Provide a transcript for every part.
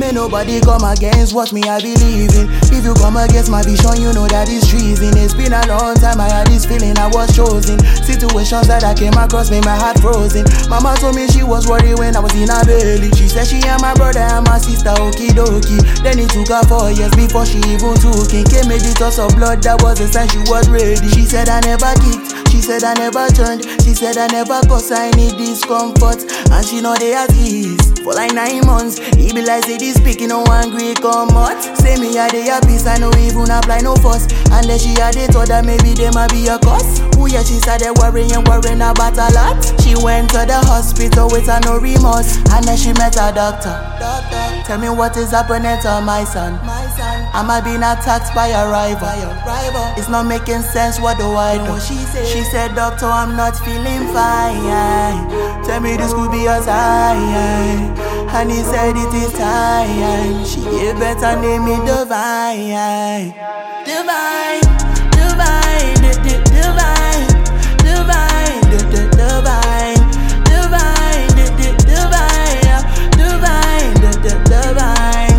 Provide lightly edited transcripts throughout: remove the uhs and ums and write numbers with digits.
May nobody come against what me I believe in. If you come against my vision, you know that it's treason. It's been a long time I had this feeling I was chosen. Situations that I came across made my heart frozen. Mama told me she was worried when I was in her belly. She said she and my brother and my sister, okie dokie. Then it took her 4 years before she even took it. Came with the toss of blood, that was the sign she was ready. She said I never kicked, she said I never turned, she said I never cause I need discomfort. And she know they at ease for like 9 months. He be like say this speaking no angry come out. Say me a day a peace, I no even apply no fuss. And then she had it thought that maybe they might be a cause. Oh yeah, she started worrying about a lot. She went to the hospital with her no remorse. And then she met a doctor. Tell me what is happening to my son. Am I being attacked by a rival? It's not making sense, what do I do? She said, doctor, I'm not feeling fine. Tell me this could be a sign. And he said it is time. She gave birth and named me Divine. Divine, divine, divine, divine, divine, divine, divine, divine, divine, divine.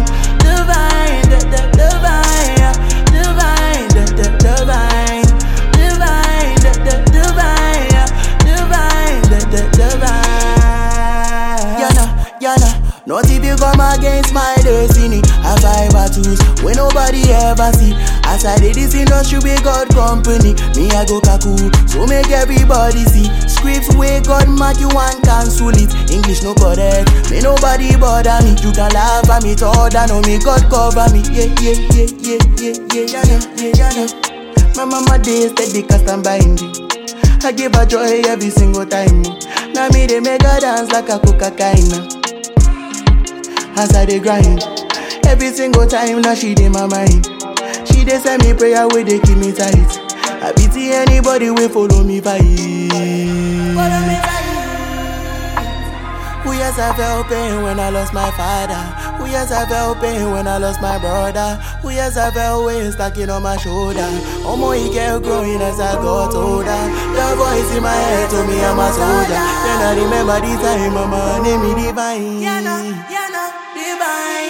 Not if you come against my destiny. I fight battles when nobody ever see. As I did this industry with God company, me I go kaku, so make everybody see. Scripts where God mark you and cancel it. English no correct, may nobody bother me. You can laugh at me, thought I know me, God cover me. Yeah. My mama day steady cause I'm binding. I give her joy every single time. Now me they make her dance like a cocaine. As I dey grind, every single time now she dey my mind. She dey send me prayer where they keep me tight. I pity anybody wey follow me fight. Who yes I felt pain when I lost my father. Who yes I felt pain when I lost my brother. Who yes I felt weight stacking on my shoulder. Omo he kept growing as I got older. Your voice in my head told me I'm a soldier. Then I remember the time mama named me Divine. Divine.